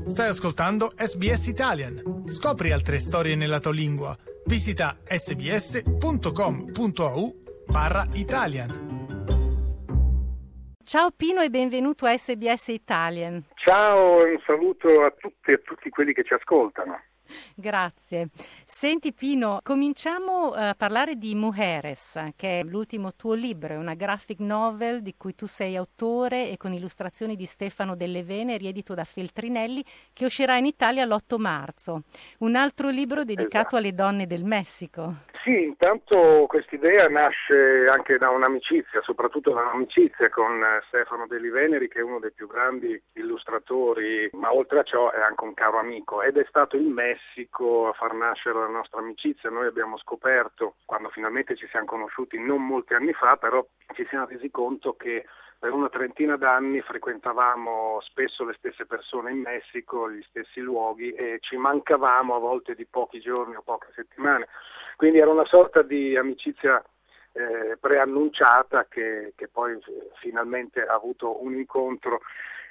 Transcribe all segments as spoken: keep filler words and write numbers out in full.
Stai ascoltando S B S Italian. Scopri altre storie nella tua lingua. Visita sbs.com.au barra Italian. Ciao Pino e benvenuto a S B S Italian. Ciao e un saluto a tutti e a tutti quelli che ci ascoltano. Grazie. Senti Pino, cominciamo a parlare di Mujeres, che è l'ultimo tuo libro, è una graphic novel di cui tu sei autore e con illustrazioni di Stefano Delle Veneri, edito da Feltrinelli, che uscirà in Italia l'otto marzo. Un altro libro dedicato esatto. alle donne del Messico. Sì, intanto quest'idea nasce anche da un'amicizia, soprattutto da un'amicizia con Stefano Delle Veneri, che è uno dei più grandi illustratori, ma oltre a ciò è anche un caro amico, ed è stato il Messico a far nascere la nostra amicizia. Noi abbiamo scoperto, quando finalmente ci siamo conosciuti non molti anni fa, però ci siamo resi conto che per una trentina d'anni frequentavamo spesso le stesse persone in Messico, gli stessi luoghi, e ci mancavamo a volte di pochi giorni o poche settimane. Quindi era una sorta di amicizia eh, preannunciata che, che poi finalmente ha avuto un incontro.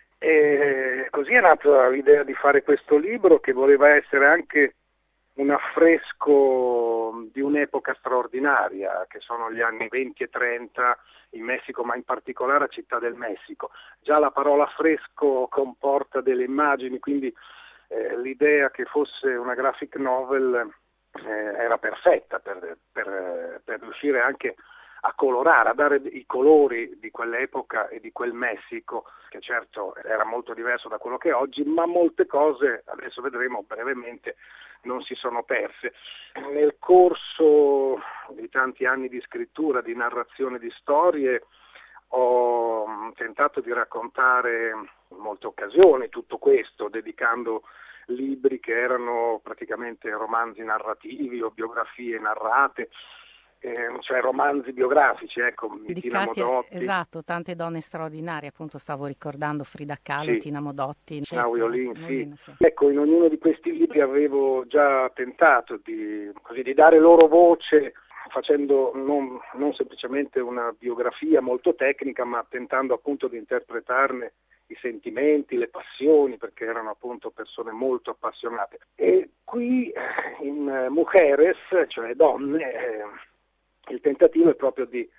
E così è nata l'idea di fare questo libro, che voleva essere anche un affresco di un'epoca straordinaria, che sono gli anni venti e trenta in Messico, ma in particolare a Città del Messico. Già la parola affresco comporta delle immagini, quindi eh, l'idea che fosse una graphic novel eh, era perfetta per, per, per riuscire anche a colorare, a dare i colori di quell'epoca e di quel Messico, che certo era molto diverso da quello che è oggi, ma molte cose, adesso vedremo brevemente, non si sono perse. Nel corso di tanti anni di scrittura, di narrazione di storie, ho tentato di raccontare in molte occasioni tutto questo, dedicando libri che erano praticamente romanzi narrativi o biografie narrate, Eh, cioè romanzi biografici, ecco, di Tina Modotti. Esatto, tante donne straordinarie, appunto stavo ricordando Frida Kahlo, sì. Tina Modotti, Naui Olin, sì. Olin, sì. Ecco, in ognuno di questi libri avevo già tentato di, così, di dare loro voce, facendo non, non semplicemente una biografia molto tecnica, ma tentando appunto di interpretarne i sentimenti, le passioni, perché erano appunto persone molto appassionate. E qui in Mujeres, cioè donne, eh, il tentativo è proprio di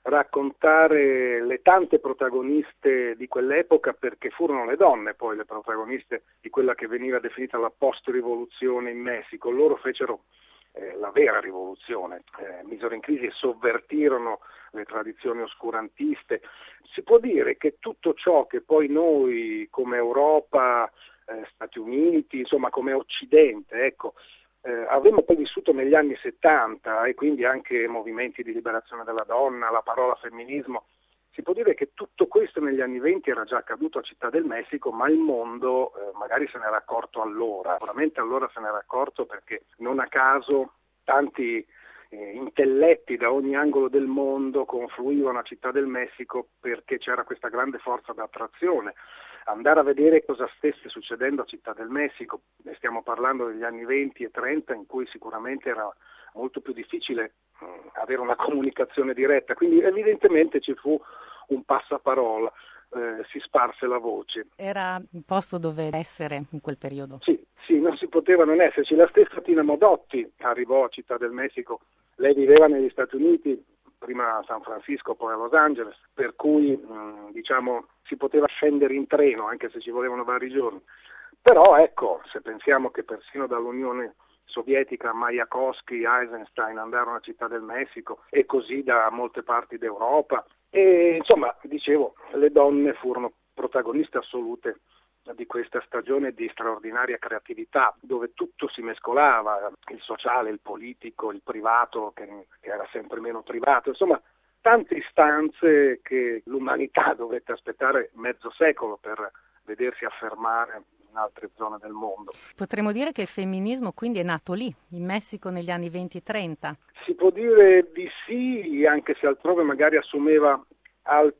raccontare le tante protagoniste di quell'epoca, perché furono le donne poi le protagoniste di quella che veniva definita la post-rivoluzione in Messico. Loro fecero eh, la vera rivoluzione, eh, misero in crisi e sovvertirono le tradizioni oscurantiste. Si può dire che tutto ciò che poi noi come Europa, eh, Stati Uniti, insomma come Occidente, ecco, Eh, avevamo poi vissuto negli anni settanta, e quindi anche movimenti di liberazione della donna, la parola femminismo, si può dire che tutto questo negli anni venti era già accaduto a Città del Messico, ma il mondo eh, magari se n'era accorto allora. Sicuramente allora se n'era accorto perché non a caso tanti eh, intelletti da ogni angolo del mondo confluivano a Città del Messico, perché c'era questa grande forza d'attrazione. Andare a vedere cosa stesse succedendo a Città del Messico, ne stiamo parlando degli anni venti e trenta, in cui sicuramente era molto più difficile mh, avere una comunicazione diretta, quindi evidentemente ci fu un passaparola, eh, si sparse la voce. Era il posto dove essere in quel periodo? Sì, sì, non si poteva non esserci. La stessa Tina Modotti arrivò a Città del Messico, lei viveva negli Stati Uniti, prima a San Francisco, poi a Los Angeles, per cui mh, diciamo si poteva scendere in treno anche se ci volevano vari giorni. Però ecco, se pensiamo che persino dall'Unione Sovietica Majakovsky, Eisenstein andarono a Città del Messico, e così da molte parti d'Europa, e insomma, dicevo, le donne furono protagoniste assolute di questa stagione di straordinaria creatività, dove tutto si mescolava, il sociale, il politico, il privato, che, che era sempre meno privato, insomma tante istanze che l'umanità dovette aspettare mezzo secolo per vedersi affermare in altre zone del mondo. Potremmo dire che il femminismo quindi è nato lì, in Messico negli anni venti trenta? Si può dire di sì, anche se altrove magari assumeva altre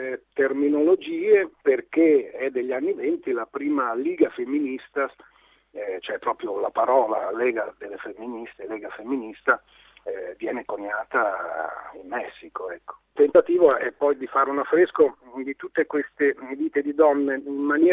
terminologie, perché è degli anni venti la prima Liga Femminista, eh, cioè proprio la parola Lega delle Femministe, Lega Femminista, eh, viene coniata in Messico. Ecco. Il tentativo è poi di fare un affresco di tutte queste vite di donne in maniera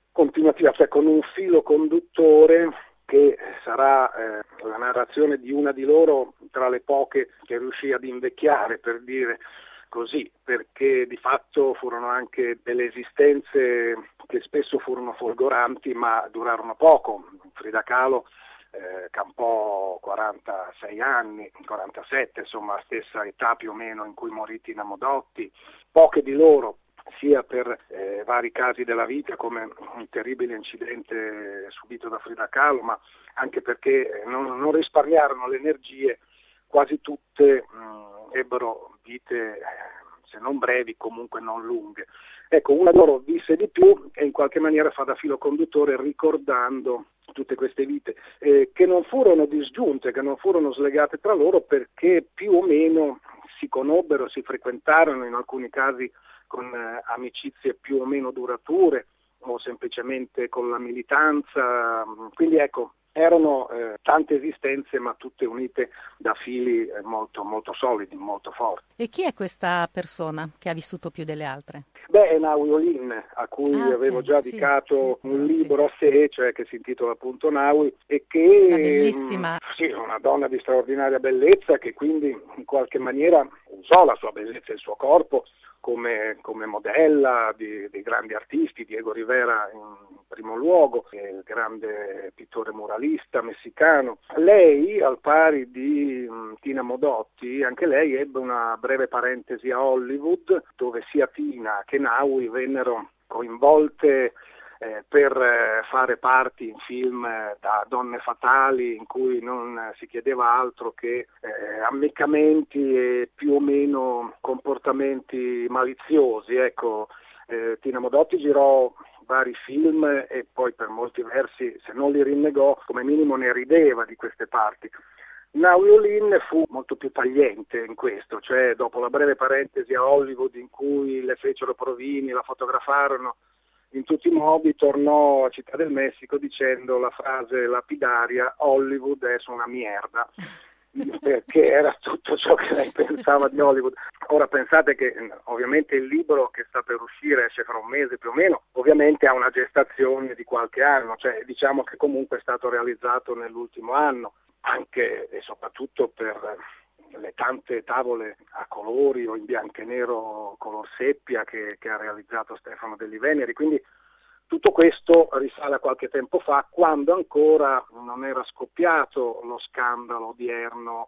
continuativa, cioè con un filo conduttore che sarà eh, la narrazione di una di loro tra le poche che riuscì ad invecchiare, per dire così, perché di fatto furono anche delle esistenze che spesso furono folgoranti ma durarono poco. Frida Kahlo eh, campò quarantasei anni, quarantasette, insomma la stessa età più o meno in cui morì Tina Modotti. Poche di loro, sia per eh, vari casi della vita come un terribile incidente subito da Frida Kahlo, ma anche perché non, non risparmiarono le energie, quasi tutte mh, ebbero vite eh, se non brevi comunque non lunghe. Ecco, una di loro visse di più e in qualche maniera fa da filo conduttore ricordando tutte queste vite eh, che non furono disgiunte, che non furono slegate tra loro, perché più o meno si conobbero, si frequentarono, in alcuni casi con eh, amicizie più o meno durature o semplicemente con la militanza. Quindi ecco, erano eh, tante esistenze ma tutte unite da fili eh, molto, molto solidi, molto forti. E chi è questa persona che ha vissuto più delle altre? Beh, è Naui Olin, a cui ah, avevo okay. già sì. dedicato un sì. libro a sé, cioè che si intitola appunto Naui, e che una bellissima mh, sì, una donna di straordinaria bellezza, che quindi in qualche maniera usò la sua bellezza e il suo corpo come, come modella di, di grandi artisti, Diego Rivera in primo luogo, il grande pittore muralista messicano. Lei, al pari di mh, Tina Modotti, anche lei ebbe una breve parentesi a Hollywood, dove sia Tina che Naui vennero coinvolte eh, per eh, fare parti in film eh, da donne fatali, in cui non eh, si chiedeva altro che eh, ammiccamenti e più o meno comportamenti maliziosi. Ecco, eh, Tina Modotti girò vari film e poi per molti versi, se non li rinnegò, come minimo ne rideva di queste parti. Naui Olin fu molto più tagliente in questo, cioè dopo la breve parentesi a Hollywood in cui le fecero provini, la fotografarono in tutti i modi, tornò a Città del Messico dicendo la frase lapidaria: Hollywood è una mierda, perché era tutto ciò che lei pensava di Hollywood. Ora pensate che ovviamente il libro che sta per uscire, esce fra un mese più o meno, ovviamente ha una gestazione di qualche anno, cioè diciamo che comunque è stato realizzato nell'ultimo anno, anche e soprattutto per le tante tavole a colori o in bianco e nero color seppia che, che ha realizzato Stefano Degli Veneri. Quindi tutto questo risale a qualche tempo fa, quando ancora non era scoppiato lo scandalo odierno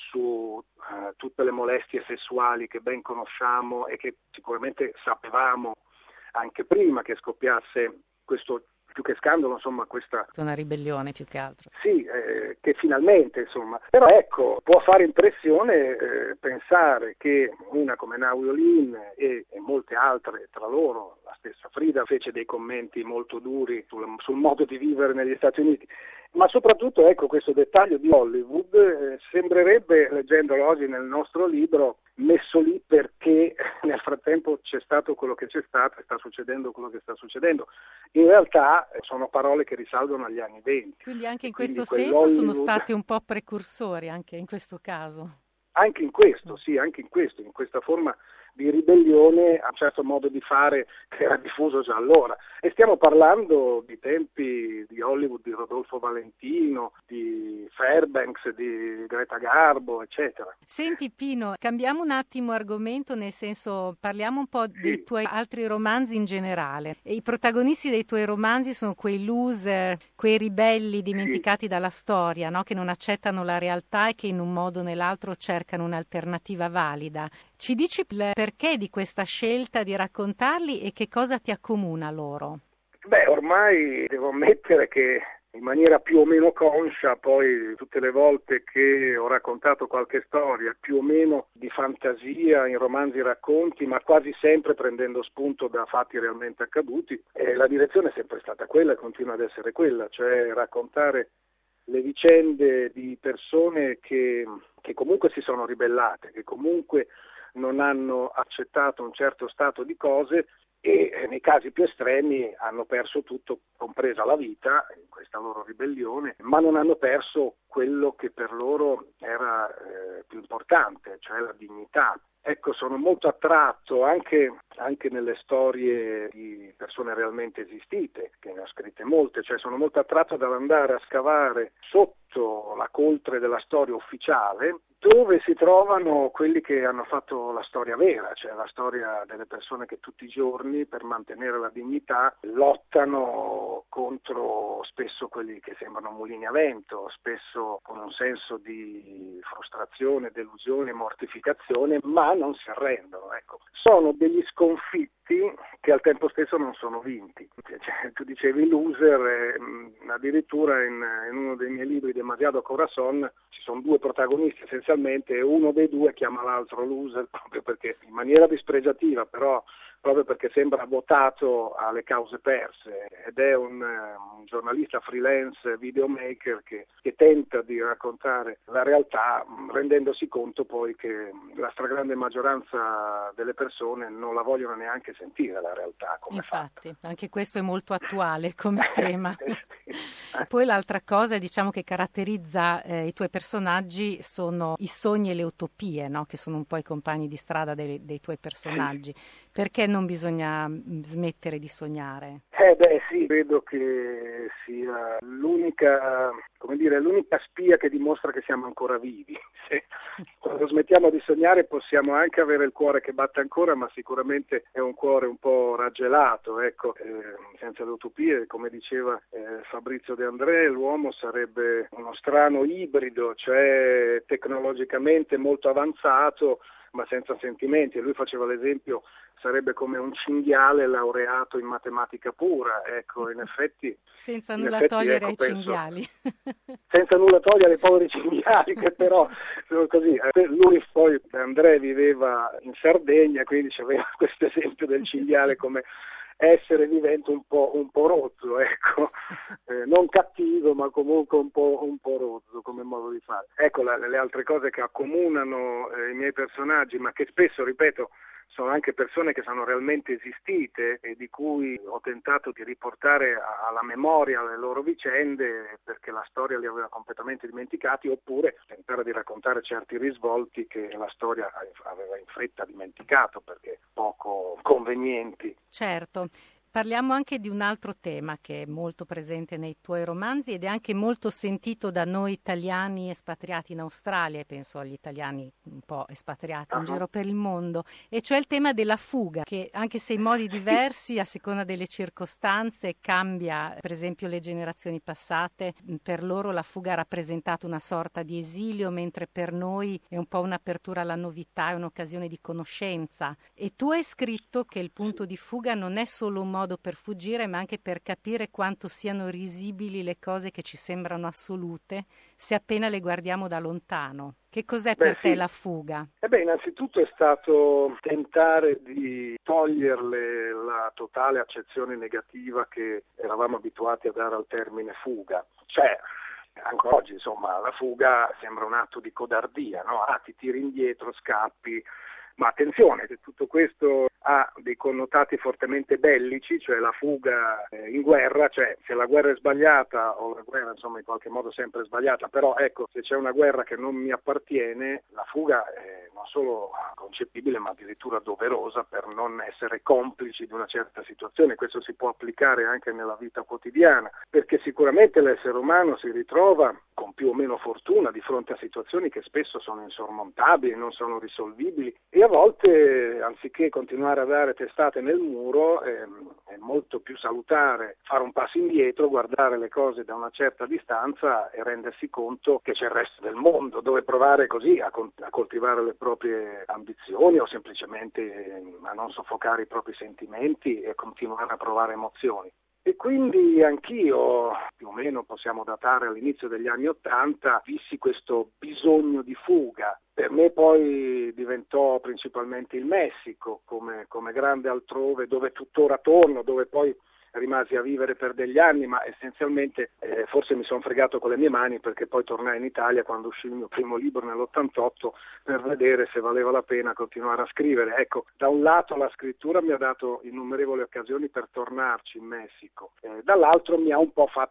su eh, tutte le molestie sessuali che ben conosciamo e che sicuramente sapevamo anche prima che scoppiasse questo, più che scandalo, insomma, questa... una ribellione più che altro. Sì, eh, che finalmente, insomma. Però ecco, può fare impressione eh, pensare che una come Naui Olin e, e molte altre, tra loro la stessa Frida, fece dei commenti molto duri sul, sul modo di vivere negli Stati Uniti. Ma soprattutto, ecco, questo dettaglio di Hollywood eh, sembrerebbe, leggendolo oggi nel nostro libro, messo lì perché nel frattempo c'è stato quello che c'è stato e sta succedendo quello che sta succedendo. In realtà eh, sono parole che risalgono agli anni venti. Quindi anche in Quindi questo senso sono Hollywood... stati un po' precursori, anche in questo caso. Anche in questo, sì, anche in questo, in questa forma di ribellione a un certo modo di fare che era diffuso già allora. E stiamo parlando di tempi di Hollywood, di Rodolfo Valentino, di Fairbanks, di Greta Garbo, eccetera. Senti Pino, cambiamo un attimo argomento, nel senso parliamo un po' Sì. dei tuoi altri romanzi in generale. E i protagonisti dei tuoi romanzi sono quei loser, quei ribelli dimenticati sì. dalla storia, no? Che non accettano la realtà e che in un modo o nell'altro cercano un'alternativa valida. Ci dici il perché di questa scelta di raccontarli e che cosa ti accomuna loro? Beh, ormai devo ammettere che in maniera più o meno conscia, poi tutte le volte che ho raccontato qualche storia, più o meno di fantasia, in romanzi e racconti, ma quasi sempre prendendo spunto da fatti realmente accaduti, eh, la direzione è sempre stata quella e continua ad essere quella, cioè raccontare le vicende di persone che, che comunque si sono ribellate, che comunque non hanno accettato un certo stato di cose e nei casi più estremi hanno perso tutto, compresa la vita, in questa loro ribellione, ma non hanno perso quello che per loro era eh, più importante, cioè la dignità. ecco, sono molto attratto anche, anche nelle storie di persone realmente esistite, che ne ho scritte molte, cioè sono molto attratto dall'andare a scavare sotto la coltre della storia ufficiale, dove si trovano quelli che hanno fatto la storia vera, cioè la storia delle persone che tutti i giorni per mantenere la dignità lottano contro spesso quelli che sembrano mulini a vento, spesso con un senso di frustrazione, delusione, mortificazione, ma non si arrendono. Ecco. Sono degli sconfitti che al tempo stesso non sono vinti. Cioè, tu dicevi loser, eh, addirittura in, in uno dei miei libri, Demasiado Corazon, ci sono due protagonisti essenzialmente e uno dei due chiama l'altro loser proprio perché in maniera dispregiativa, però proprio perché sembra votato alle cause perse, ed è un, un giornalista freelance videomaker che, che tenta di raccontare la realtà rendendosi conto poi che la stragrande maggioranza delle persone non la vogliono neanche sentire la realtà come Infatti, fatta. anche questo è molto attuale come tema. Poi l'altra cosa, diciamo, che caratterizza eh, i tuoi personaggi sono i sogni e le utopie, no? Che sono un po' i compagni di strada dei, dei tuoi personaggi. Perché non bisogna smettere di sognare? Eh beh sì, credo che sia l'unica, come dire, l'unica spia che dimostra che siamo ancora vivi. Se, quando smettiamo di sognare possiamo anche avere il cuore che batte ancora, ma sicuramente è un cuore un po' raggelato, ecco, eh, senza le utopie, come diceva eh, Fabrizio De André, l'uomo sarebbe uno strano ibrido, cioè tecnologicamente molto avanzato, ma senza sentimenti, e lui faceva l'esempio, sarebbe come un cinghiale laureato in matematica pura, ecco, in effetti... Senza in nulla effetti, togliere ecco, ai penso, cinghiali. senza nulla togliere ai poveri cinghiali, che però sono così. Lui poi, Andrea, viveva in Sardegna, quindi aveva questo esempio del cinghiale come essere vivente un po', un po' rozzo, ecco, eh, non cattivo ma comunque un po', un po' rozzo come modo di fare. Ecco la, le altre cose che accomunano eh, i miei personaggi, ma che spesso, ripeto, sono anche persone che sono realmente esistite e di cui ho tentato di riportare alla memoria le loro vicende perché la storia li aveva completamente dimenticati, oppure tentare di raccontare certi risvolti che la storia aveva in fretta dimenticato perché poco convenienti. Certo. Parliamo anche di un altro tema che è molto presente nei tuoi romanzi ed è anche molto sentito da noi italiani espatriati in Australia, e penso agli italiani un po' espatriati in Uh-huh. giro per il mondo, e cioè il tema della fuga, che anche se in modi diversi, a seconda delle circostanze, cambia. Per esempio le generazioni passate, per loro la fuga ha rappresentato una sorta di esilio, mentre per noi è un po' un'apertura alla novità, è un'occasione di conoscenza. E tu hai scritto che il punto di fuga non è solo un modo per fuggire, ma anche per capire quanto siano risibili le cose che ci sembrano assolute se appena le guardiamo da lontano. Che cos'è Beh, per te sì. la fuga? Eh beh, innanzitutto è stato tentare di toglierle la totale accezione negativa che eravamo abituati a dare al termine fuga. Cioè, anche oggi, insomma, la fuga sembra un atto di codardia, no? Ah, ti tiri indietro, scappi. Ma attenzione, che tutto questo ha dei connotati fortemente bellici, cioè la fuga eh, in guerra, cioè se la guerra è sbagliata o la guerra insomma in qualche modo sempre sbagliata, però ecco, se c'è una guerra che non mi appartiene, la fuga è non solo concepibile ma addirittura doverosa per non essere complici di una certa situazione. Questo si può applicare anche nella vita quotidiana, perché sicuramente l'essere umano si ritrova con più o meno fortuna di fronte a situazioni che spesso sono insormontabili, non sono risolvibili, e a volte anziché continuare a dare testate nel muro ehm, è molto più salutare fare un passo indietro, guardare le cose da una certa distanza e rendersi conto che c'è il resto del mondo dove provare così a, con- a coltivare le proprie ambizioni o semplicemente eh, a non soffocare i propri sentimenti e continuare a provare emozioni. E quindi anch'io, più o meno possiamo datare all'inizio degli anni Ottanta, vissi questo bisogno di fuga. Per me poi diventò principalmente il Messico, come, come grande altrove, dove tuttora torno, dove poi rimasi a vivere per degli anni, ma essenzialmente eh, forse mi sono fregato con le mie mani perché poi tornai in Italia quando uscì il mio primo libro nell'ottantotto per vedere se valeva la pena continuare a scrivere. Ecco, da un lato la scrittura mi ha dato innumerevoli occasioni per tornarci in Messico, eh, dall'altro mi ha un po' fatto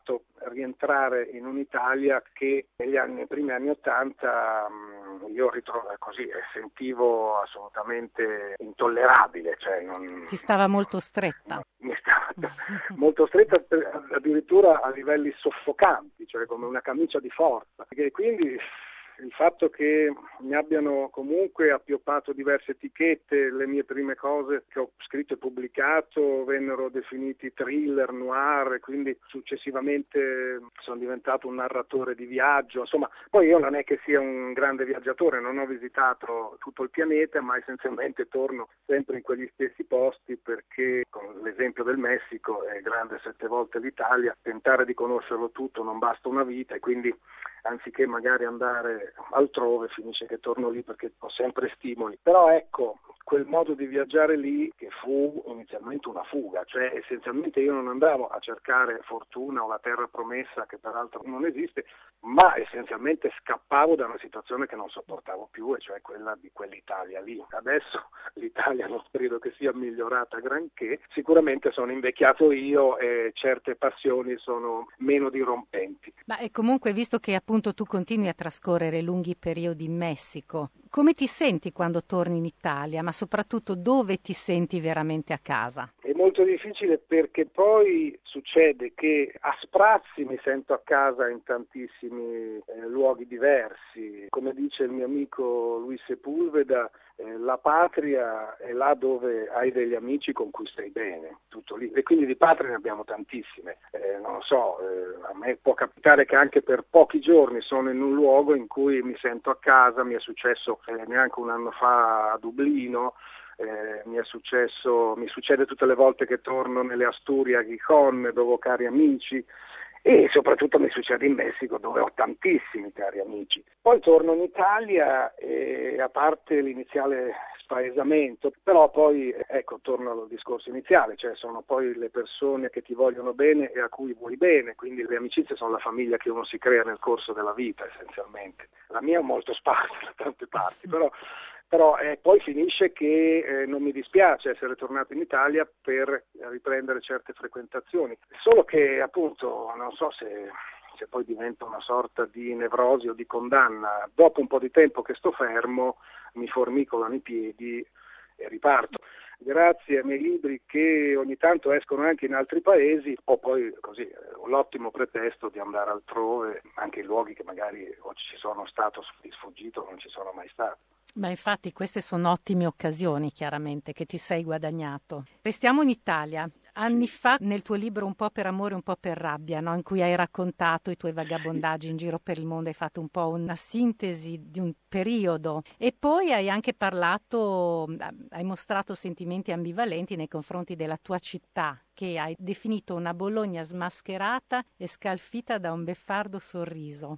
rientrare in un'Italia che negli anni, nei primi anni Ottanta io ritrovo così, sentivo assolutamente intollerabile. Cioè non, Ti stava molto stretta. Mi stava molto stretta, addirittura a livelli soffocanti, cioè come una camicia di forza. E quindi il fatto che mi abbiano comunque appioppato diverse etichette, le mie prime cose che ho scritto e pubblicato vennero definiti thriller, noir, e quindi successivamente sono diventato un narratore di viaggio. Insomma, poi io non è che sia un grande viaggiatore, non ho visitato tutto il pianeta, ma essenzialmente torno sempre in quegli stessi posti perché, con l'esempio del Messico, è grande sette volte l'Italia, tentare di conoscerlo tutto non basta una vita, e quindi anziché magari andare altrove finisce che torno lì perché ho sempre stimoli. Però ecco, quel modo di viaggiare lì, che fu inizialmente una fuga, cioè essenzialmente io non andavo a cercare fortuna o la terra promessa, che peraltro non esiste, ma essenzialmente scappavo da una situazione che non sopportavo più, e cioè quella di quell'Italia lì. Adesso l'Italia non credo che sia migliorata granché, sicuramente sono invecchiato io e certe passioni sono meno dirompenti. Ma e comunque, visto che appunto tu continui a trascorrere lunghi periodi in Messico, come ti senti quando torni in Italia, ma soprattutto dove ti senti veramente a casa? È molto difficile perché poi succede che a sprazzi mi sento a casa in tantissimi eh, luoghi diversi. Come dice il mio amico Luis Sepulveda, eh, la patria è là dove hai degli amici con cui stai bene, tutto lì. E quindi di patrie ne abbiamo tantissime. Eh, non lo so, eh, a me può capitare che anche per pochi giorni sono in un luogo in cui mi sento a casa. Mi è successo eh, neanche un anno fa a Dublino. Eh, mi è successo, mi succede tutte le volte che torno nelle Asturie a Gijón, dove ho cari amici, e soprattutto mi succede in Messico, dove ho tantissimi cari amici. Poi torno in Italia e, a parte l'iniziale spaesamento, però poi ecco, torno al discorso iniziale, cioè sono poi le persone che ti vogliono bene e a cui vuoi bene, quindi le amicizie sono la famiglia che uno si crea nel corso della vita essenzialmente. La mia è molto sparsa da tante parti, però Però eh, poi finisce che eh, non mi dispiace essere tornato in Italia per riprendere certe frequentazioni, solo che appunto non so se, se poi diventa una sorta di nevrosi o di condanna. Dopo un po' di tempo che sto fermo mi formicolano i piedi e riparto. Grazie ai miei libri che ogni tanto escono anche in altri paesi, ho poi così l'ottimo pretesto di andare altrove, anche in luoghi che magari o ci sono stato sfuggito o non ci sono mai stato. Ma infatti queste sono ottime occasioni, chiaramente, che ti sei guadagnato. Restiamo in Italia. Anni fa, nel tuo libro Un po' per amore, un po' per rabbia, no? In cui hai raccontato i tuoi vagabondaggi in giro per il mondo, hai fatto un po' una sintesi di un periodo, e poi hai anche parlato, hai mostrato sentimenti ambivalenti nei confronti della tua città, che hai definito una Bologna smascherata e scalfita da un beffardo sorriso.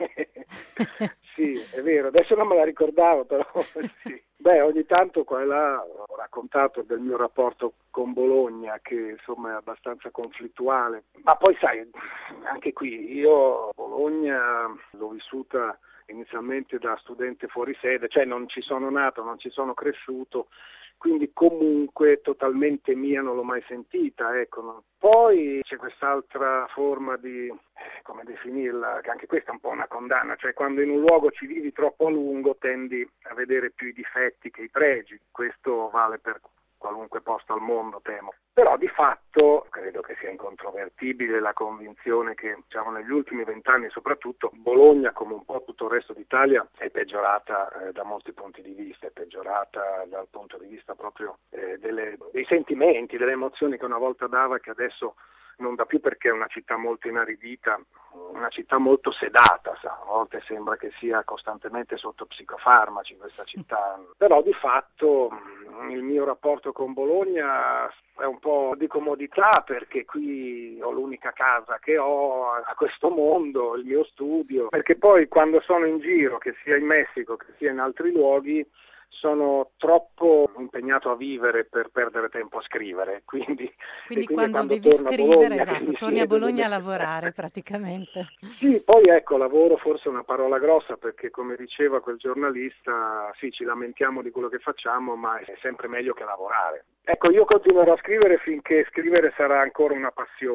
Sì, è vero, adesso non me la ricordavo, però sì. Beh, ogni tanto qua e là ho raccontato del mio rapporto con Bologna, che insomma è abbastanza conflittuale, ma poi sai, anche qui io Bologna l'ho vissuta inizialmente da studente fuori sede, cioè non ci sono nato, non ci sono cresciuto, quindi comunque totalmente mia non l'ho mai sentita, ecco. Poi c'è quest'altra forma di, eh, come definirla, che anche questa è un po' una condanna, cioè quando in un luogo ci vivi troppo a lungo tendi a vedere più i difetti che i pregi, questo vale per qualunque posto al mondo, temo. Però di fatto credo che sia incontrovertibile la convinzione che, diciamo, negli ultimi vent'anni soprattutto Bologna, come un po' tutto il resto d'Italia, è peggiorata eh, da molti punti di vista, è peggiorata dal punto di vista proprio eh, delle, dei sentimenti, delle emozioni che una volta dava, che adesso non dà più, perché è una città molto inaridita, una città molto sedata, sa? A volte sembra che sia costantemente sotto psicofarmaci questa città, però di fatto il mio rapporto con Bologna è un po' di comodità, perché qui ho l'unica casa che ho a questo mondo, il mio studio, perché poi quando sono in giro, che sia in Messico che sia in altri luoghi, sono troppo impegnato a vivere per perdere tempo a scrivere, quindi, quindi, quindi quando, quando devi torno scrivere, a Bologna, esatto, torni a Bologna a lavorare praticamente. Sì, poi ecco, lavoro forse è una parola grossa, perché come diceva quel giornalista, sì, ci lamentiamo di quello che facciamo, ma è sempre meglio che lavorare. Ecco, io continuerò a scrivere finché scrivere sarà ancora una passione.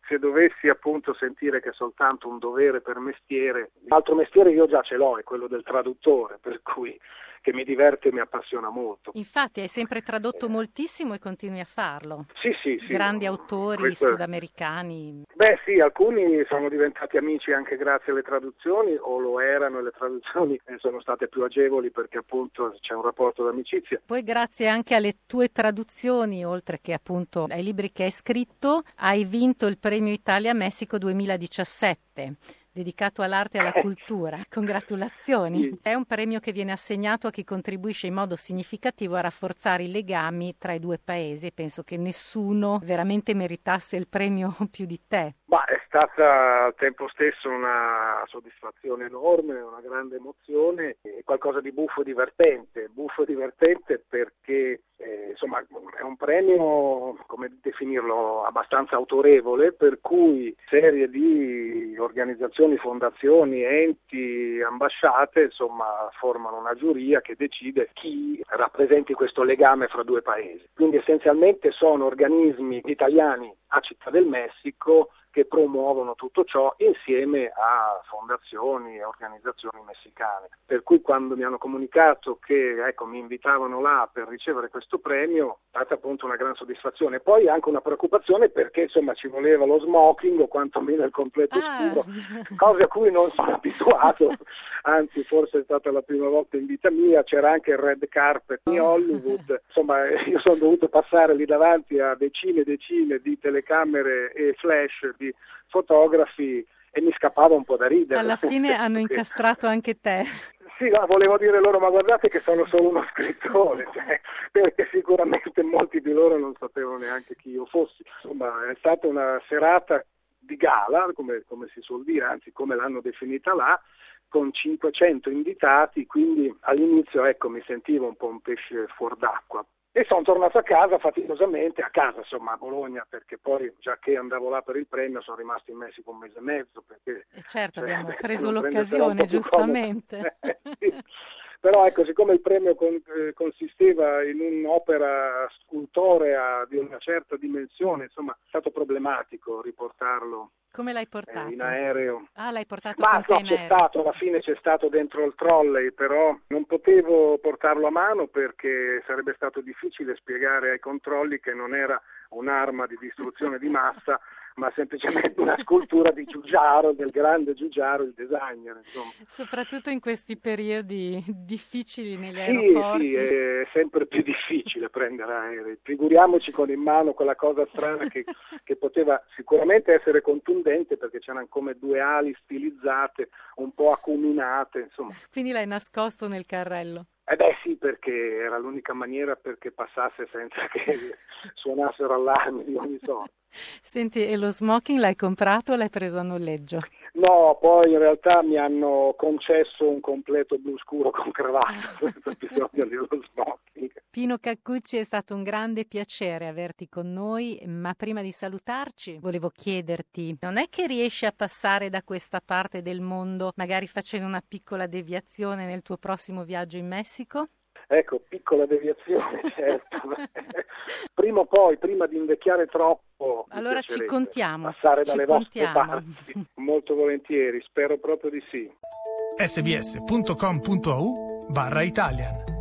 se dovessi appunto sentire che è soltanto un dovere per mestiere, l'altro mestiere io già ce l'ho, è quello del traduttore, per cui che mi diverte e mi appassiona molto. Infatti hai sempre tradotto moltissimo e continui a farlo. Sì, sì, sì. Grandi autori Questo... sudamericani. Beh sì, alcuni sono diventati amici anche grazie alle traduzioni, o lo erano, e le traduzioni sono state più agevoli perché appunto c'è un rapporto d'amicizia. Poi grazie anche alle tue traduzioni, oltre che appunto ai libri che hai scritto, hai vinto il Premio Italia Messico duemiladiciassette. Dedicato all'arte e alla cultura. Congratulazioni. Sì. È un premio che viene assegnato a chi contribuisce in modo significativo a rafforzare i legami tra i due paesi e penso che nessuno veramente meritasse il premio più di te. Ma è stata al tempo stesso una soddisfazione enorme, una grande emozione e qualcosa di buffo e divertente. Buffo e divertente perché eh, insomma è un premio, come definirlo, abbastanza autorevole, per cui serie di organizzazioni, fondazioni, enti, ambasciate, insomma, formano una giuria che decide chi rappresenti questo legame fra due paesi. Quindi essenzialmente sono organismi italiani a Città del Messico che promuovono tutto ciò insieme a fondazioni e organizzazioni messicane. Per cui quando mi hanno comunicato che ecco, mi invitavano là per ricevere questo premio, è stata appunto una gran soddisfazione. Poi anche una preoccupazione perché insomma ci voleva lo smoking o quantomeno il completo ah. scuro, cose a cui non sono abituato, anzi forse è stata la prima volta in vita mia, c'era anche il red carpet di Hollywood, insomma io sono dovuto passare lì davanti a decine e decine di telecamere e flash di fotografi e mi scappava un po' da ridere. Alla fine hanno incastrato anche te. Sì, no, volevo dire loro, ma guardate che sono solo uno scrittore, cioè, perché sicuramente molti di loro non sapevano neanche chi io fossi. Insomma, è stata una serata di gala, come, come si suol dire, anzi come l'hanno definita là, con cinquecento invitati, quindi all'inizio ecco mi sentivo un po' un pesce fuor d'acqua. E sono tornato a casa faticosamente, a casa insomma a Bologna, perché poi già che andavo là per il premio sono rimasto in Messico un mese e mezzo. Perché, e certo, cioè, abbiamo preso l'occasione, giustamente. Sì. Però ecco, siccome il premio con, eh, consisteva in un'opera scultorea di una certa dimensione, insomma è stato problematico riportarlo. Come l'hai portato? Eh, in aereo. Ah, l'hai portato Ma con te no, in c'è aereo. stato, alla fine c'è stato dentro il trolley, però non potevo portarlo a mano perché sarebbe stato difficile spiegare ai controlli che non era un'arma di distruzione di massa, ma semplicemente una scultura di Giugiaro, del grande Giugiaro, il designer. Insomma. Soprattutto in questi periodi difficili negli sì, aeroporti. Sì, è sempre più difficile prendere aerei. Figuriamoci con in mano quella cosa strana che, che poteva sicuramente essere contundente perché c'erano come due ali stilizzate, un po' acuminate, insomma. Quindi l'hai nascosto nel carrello? Eh beh sì, perché era l'unica maniera perché passasse senza che suonassero allarmi di ogni sorta. Senti, e lo smoking l'hai comprato o l'hai preso a noleggio? No, poi in realtà mi hanno concesso un completo blu scuro con cravatta senza bisogno dello smoking. Pino Caccucci, è stato un grande piacere averti con noi, ma prima di salutarci volevo chiederti, non è che riesci a passare da questa parte del mondo magari facendo una piccola deviazione nel tuo prossimo viaggio in Messico? Ecco, piccola deviazione, certo. Prima o poi, prima di invecchiare troppo, allora ci contiamo. Passare ci dalle contiamo. vostre parti. Molto volentieri, spero proprio di sì. sbs punto com punto a u barra Italian